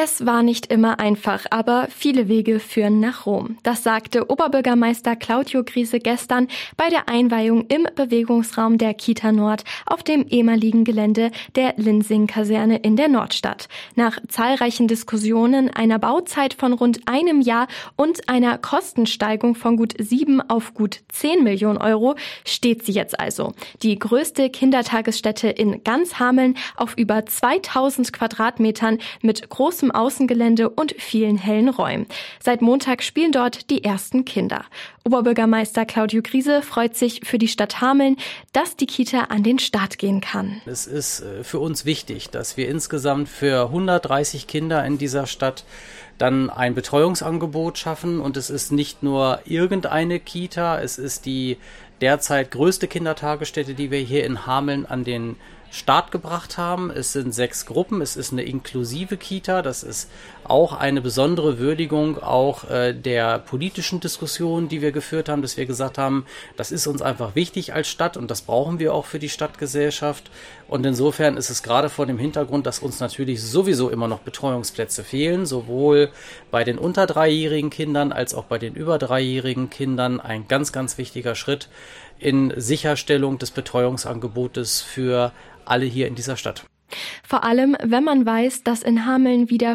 Es war nicht immer einfach, aber viele Wege führen nach Rom. Das sagte Oberbürgermeister Claudio Griese gestern bei der Einweihung im Bewegungsraum der Kita Nord auf dem ehemaligen Gelände der Linsing-Kaserne in der Nordstadt. Nach zahlreichen Diskussionen, einer Bauzeit von rund einem Jahr und einer Kostensteigerung von gut 7 auf gut 10 Millionen Euro steht sie jetzt also. Die größte Kindertagesstätte in ganz Hameln auf über 2000 Quadratmetern mit großem Außengelände und vielen hellen Räumen. Seit Montag spielen dort die ersten Kinder. Oberbürgermeister Claudio Griese freut sich für die Stadt Hameln, dass die Kita an den Start gehen kann. Es ist für uns wichtig, dass wir insgesamt für 130 Kinder in dieser Stadt dann ein Betreuungsangebot schaffen. Und es ist nicht nur irgendeine Kita, es ist die derzeit größte Kindertagesstätte, die wir hier in Hameln an den Start gebracht haben. Es sind 6 Gruppen, es ist eine inklusive Kita, das ist auch eine besondere Würdigung auch der politischen Diskussion, die wir geführt haben, dass wir gesagt haben, das ist uns einfach wichtig als Stadt und das brauchen wir auch für die Stadtgesellschaft. Und insofern ist es gerade vor dem Hintergrund, dass uns natürlich sowieso immer noch Betreuungsplätze fehlen, sowohl bei den unter 3-jährigen Kindern als auch bei den über 3-jährigen Kindern ein ganz, ganz wichtiger Schritt in Sicherstellung des Betreuungsangebotes für alle hier in dieser Stadt. Vor allem, wenn man weiß, dass in Hameln wieder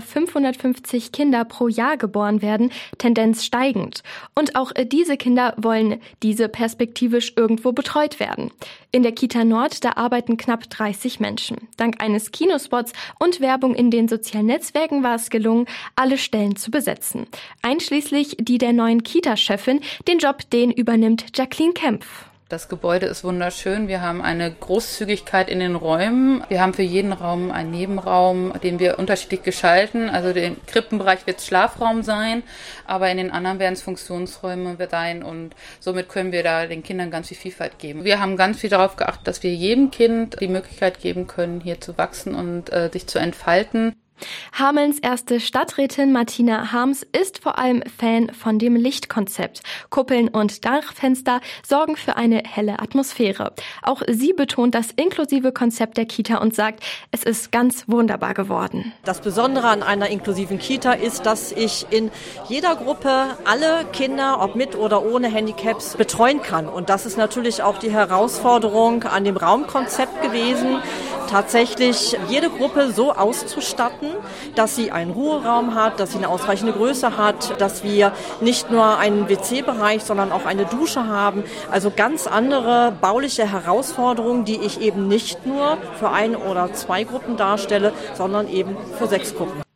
550 Kinder pro Jahr geboren werden, Tendenz steigend. Und auch diese Kinder wollen diese perspektivisch irgendwo betreut werden. In der Kita Nord, da arbeiten knapp 30 Menschen. Dank eines Kinospots und Werbung in den sozialen Netzwerken war es gelungen, alle Stellen zu besetzen. Einschließlich die der neuen Kita-Chefin. Den Job, den übernimmt Jacqueline Kempf. Das Gebäude ist wunderschön. Wir haben eine Großzügigkeit in den Räumen. Wir haben für jeden Raum einen Nebenraum, den wir unterschiedlich gestalten. Also im Krippenbereich wird es Schlafraum sein, aber in den anderen werden es Funktionsräume sein und somit können wir da den Kindern ganz viel Vielfalt geben. Wir haben ganz viel darauf geachtet, dass wir jedem Kind die Möglichkeit geben können, hier zu wachsen und sich zu entfalten. Hamelns erste Stadträtin Martina Harms ist vor allem Fan von dem Lichtkonzept. Kuppeln und Dachfenster sorgen für eine helle Atmosphäre. Auch sie betont das inklusive Konzept der Kita und sagt, es ist ganz wunderbar geworden. Das Besondere an einer inklusiven Kita ist, dass ich in jeder Gruppe alle Kinder, ob mit oder ohne Handicaps, betreuen kann. Und das ist natürlich auch die Herausforderung an dem Raumkonzept gewesen, tatsächlich jede Gruppe so auszustatten, dass sie einen Ruheraum hat, dass sie eine ausreichende Größe hat, dass wir nicht nur einen WC-Bereich, sondern auch eine Dusche haben. Also ganz andere bauliche Herausforderungen, die ich eben nicht nur für 1 oder 2 Gruppen darstelle, sondern eben für 6 Gruppen.